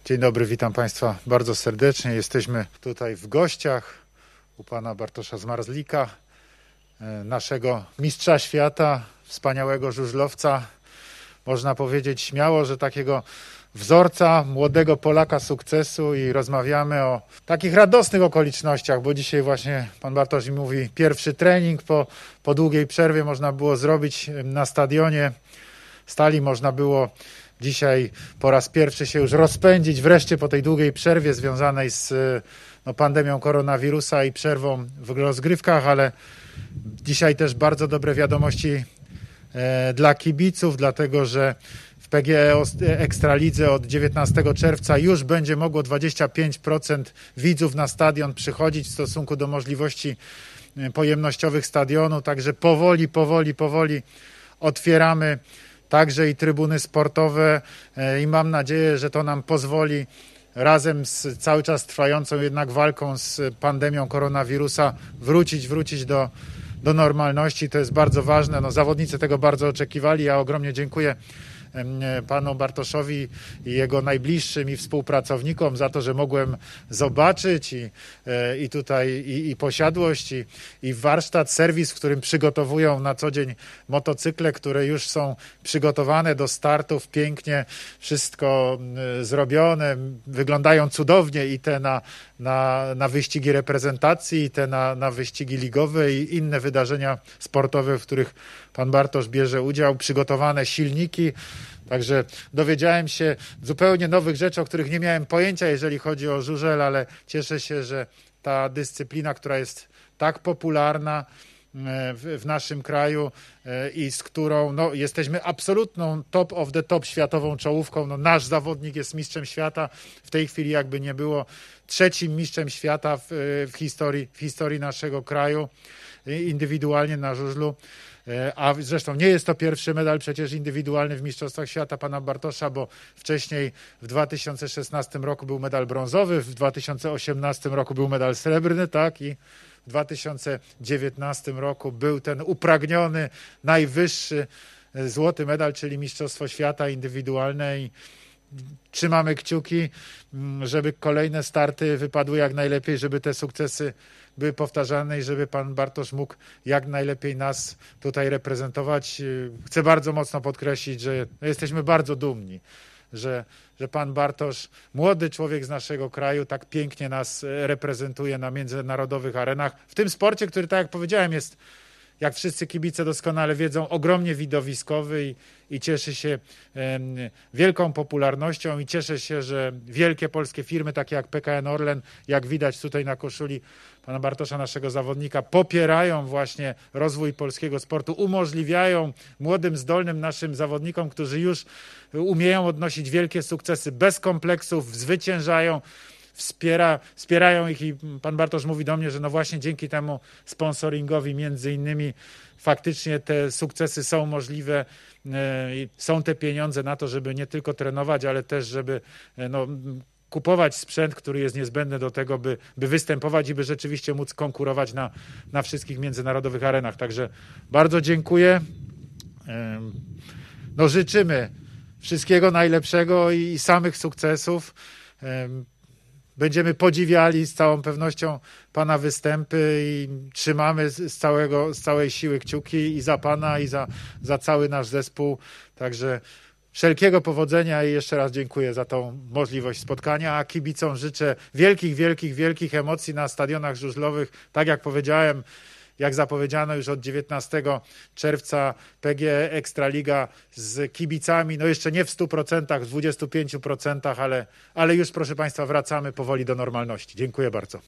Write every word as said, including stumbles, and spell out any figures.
Dzień dobry, witam Państwa bardzo serdecznie. Jesteśmy tutaj w gościach u pana Bartosza Zmarzlika, naszego mistrza świata, wspaniałego żużlowca. Można powiedzieć śmiało, że takiego wzorca młodego Polaka sukcesu i rozmawiamy o takich radosnych okolicznościach, bo dzisiaj właśnie pan Bartosz mi mówi, pierwszy trening po, po długiej przerwie można było zrobić na stadionie Stali, można było dzisiaj po raz pierwszy się już rozpędzić wreszcie po tej długiej przerwie związanej z no, pandemią koronawirusa i przerwą w rozgrywkach, ale dzisiaj też bardzo dobre wiadomości e, dla kibiców, dlatego że w P G E Ekstralidze od dziewiętnastego czerwca już będzie mogło dwadzieścia pięć procent widzów na stadion przychodzić w stosunku do możliwości pojemnościowych stadionu, także powoli, powoli, powoli otwieramy także i trybuny sportowe i mam nadzieję, że to nam pozwoli razem z cały czas trwającą jednak walką z pandemią koronawirusa wrócić, wrócić do, do normalności. To jest bardzo ważne. No, zawodnicy tego bardzo oczekiwali. Ja ogromnie dziękuję panu Bartoszowi i jego najbliższym i współpracownikom za to, że mogłem zobaczyć i, i tutaj i, i posiadłość i, i warsztat, serwis, w którym przygotowują na co dzień motocykle, które już są przygotowane do startów, pięknie wszystko zrobione, wyglądają cudownie i te na, na, na wyścigi reprezentacji, i te na, na wyścigi ligowe i inne wydarzenia sportowe, w których pan Bartosz bierze udział, przygotowane silniki. Także dowiedziałem się zupełnie nowych rzeczy, o których nie miałem pojęcia, jeżeli chodzi o żużel, ale cieszę się, że ta dyscyplina, która jest tak popularna w, w naszym kraju i z którą no, jesteśmy absolutną top of the top światową czołówką. No, nasz zawodnik jest mistrzem świata. W tej chwili jakby nie było trzecim mistrzem świata w, w, historii, w historii naszego kraju indywidualnie na żużlu. A zresztą nie jest to pierwszy medal przecież indywidualny w Mistrzostwach Świata pana Bartosza, bo wcześniej w dwa tysiące szesnastym roku był medal brązowy, w dwa tysiące osiemnastym roku był medal srebrny, tak, i w dwa tysiące dziewiętnastym roku był ten upragniony, najwyższy złoty medal, czyli Mistrzostwo Świata indywidualne i trzymamy kciuki, żeby kolejne starty wypadły jak najlepiej, żeby te sukcesy były powtarzane i żeby pan Bartosz mógł jak najlepiej nas tutaj reprezentować. Chcę bardzo mocno podkreślić, że jesteśmy bardzo dumni, że, że pan Bartosz, młody człowiek z naszego kraju, tak pięknie nas reprezentuje na międzynarodowych arenach. W tym sporcie, który, tak jak powiedziałem, jest, jak wszyscy kibice doskonale wiedzą, ogromnie widowiskowy i, i cieszy się e, wielką popularnością i cieszę się, że wielkie polskie firmy, takie jak P K N Orlen, jak widać tutaj na koszuli pana Bartosza, naszego zawodnika, popierają właśnie rozwój polskiego sportu, umożliwiają młodym, zdolnym naszym zawodnikom, którzy już umieją odnosić wielkie sukcesy, bez kompleksów, zwyciężają, Wspiera, wspierają ich i pan Bartosz mówi do mnie, że no właśnie dzięki temu sponsoringowi między innymi faktycznie te sukcesy są możliwe, i są te pieniądze na to, żeby nie tylko trenować, ale też żeby no, kupować sprzęt, który jest niezbędny do tego, by, by występować i by rzeczywiście móc konkurować na, na wszystkich międzynarodowych arenach. Także bardzo dziękuję. No, życzymy wszystkiego najlepszego i samych sukcesów. Będziemy podziwiali z całą pewnością pana występy i trzymamy z, całego, z całej siły kciuki i za pana, i za, za cały nasz zespół. Także wszelkiego powodzenia i jeszcze raz dziękuję za tą możliwość spotkania, a kibicom życzę wielkich, wielkich, wielkich emocji na stadionach żużlowych. Tak jak powiedziałem, jak zapowiedziano już od dziewiętnastego czerwca P G E Ekstraliga z kibicami, no jeszcze nie w stu procentach, w dwudziestu pięciu procentach, ale, ale już proszę państwa wracamy powoli do normalności. Dziękuję bardzo.